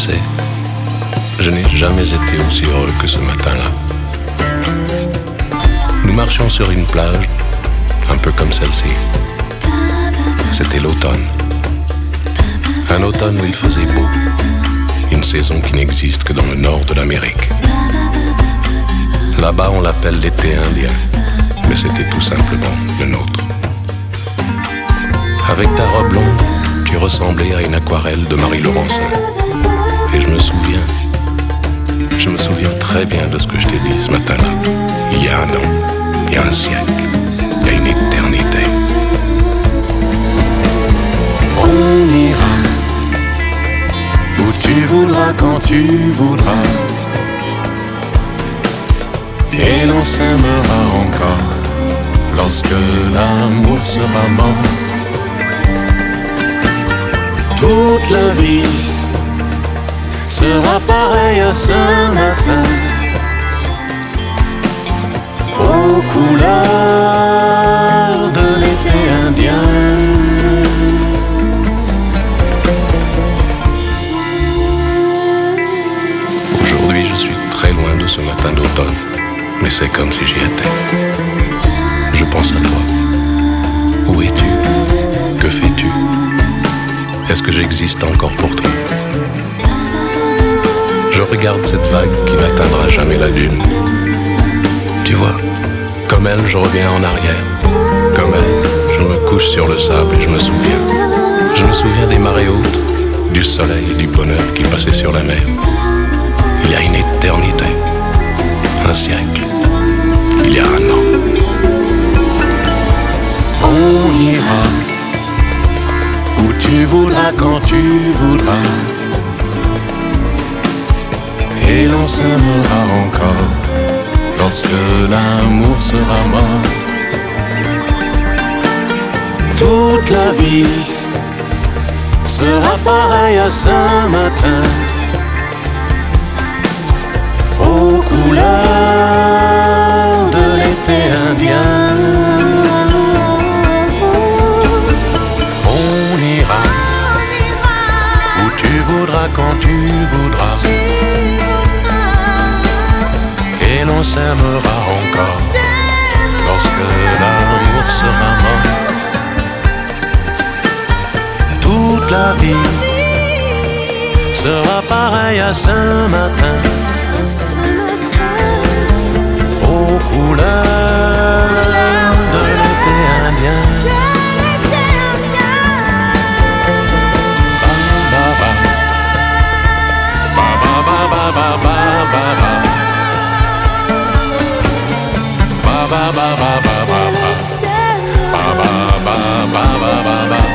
sais, je n'ai jamais été aussi heureux que ce matin-là. Nous marchions sur une plage, un peu comme celle-ci. C'était l'automne. Un automne où il faisait beau. Une saison qui n'existe que dans le nord de l'Amérique. Là-bas, on l'appelle l'été indien, mais c'était tout simplement le nôtre. Avec ta robe longue, tu ressemblais à une aquarelle de Marie Laurencin. Et je me souviens très bien de ce que je t'ai dit ce matin-là. Il y a un an, il y a un siècle, il y a une éternité. On ira où tu voudras, quand tu voudras, et l'on s'aimera encore lorsque l'amour sera mort. Toute la vie sera pareille à ce matin, aux couleurs de l'été indien. Aujourd'hui, je suis très loin de ce matin d'automne, mais c'est comme si j'y étais. Je pense à toi. Où es-tu? Que fais-tu? Est-ce que j'existe encore pour toi? Je regarde cette vague qui n'atteindra jamais la dune. Tu vois, comme elle, je reviens en arrière. Comme elle, je me couche sur le sable et je me souviens. Je me souviens des marées hautes, du soleil et du bonheur qui passaient sur la mer. Il y a une éternité, un siècle, il y a un an. On ira où tu voudras, quand tu voudras, et l'on s'aimera encore lorsque l'amour sera mort. Toute la vie sera pareille à ce matin, aux couleurs de l'été indien. On ira où tu voudras, quand tu voudras, et l'on s'aimera encore lorsque l'amour sera mort. Toute la vie sera pareille à ce matin, aux couleurs de l'été indien. Ba ba ba ba ba ba ba ba. Ba ba ba ba ba ba ba. Ba ba ba ba ba ba ba.